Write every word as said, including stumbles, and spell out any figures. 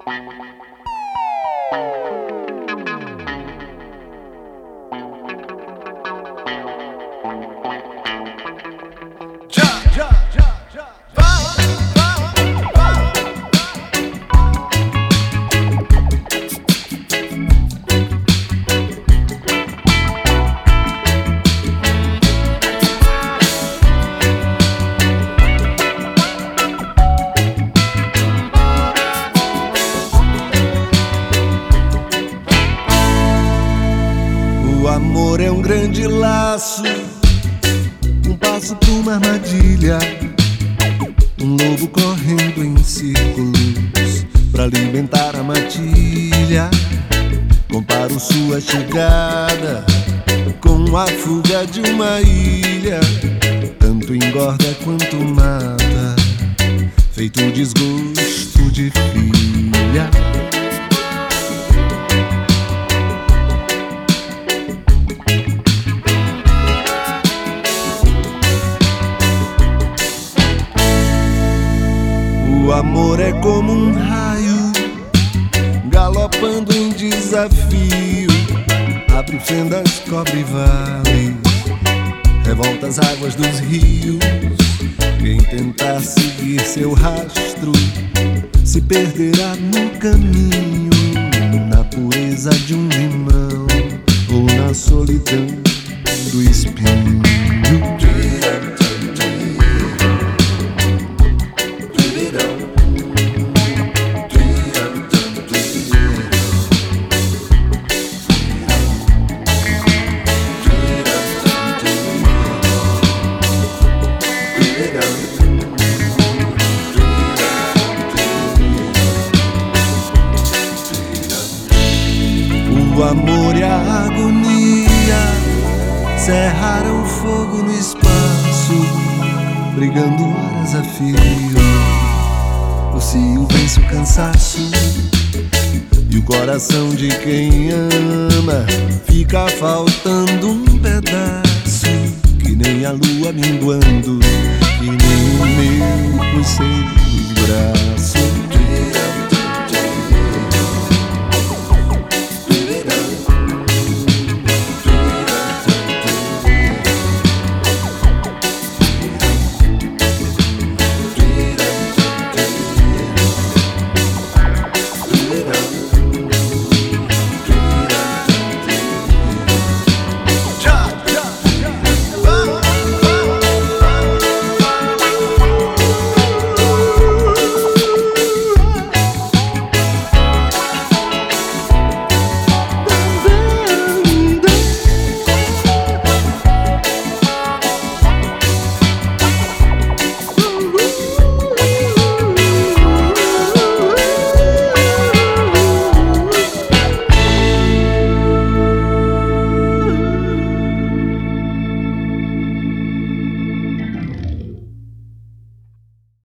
O amor é um grande laço, um passo pra uma armadilha, um lobo correndo em círculos pra alimentar a matilha. Comparo sua chegada com a fuga de uma ilha, tanto engorda quanto mata, feito desgosto de filha. O amor é como um raio, galopando em desafio, abre fendas, cobre vales, revolta as águas dos rios. Quem tentar seguir seu rastro se perderá no caminho, na pureza de um limão ou na solidão do espinho. O amor e a agonia cerraram fogo no espaço, brigando horas a fio. O cio vence o cansaço e o coração de quem ama fica faltando um pedaço, que nem a lua minguando, que nem o meu por seus braços.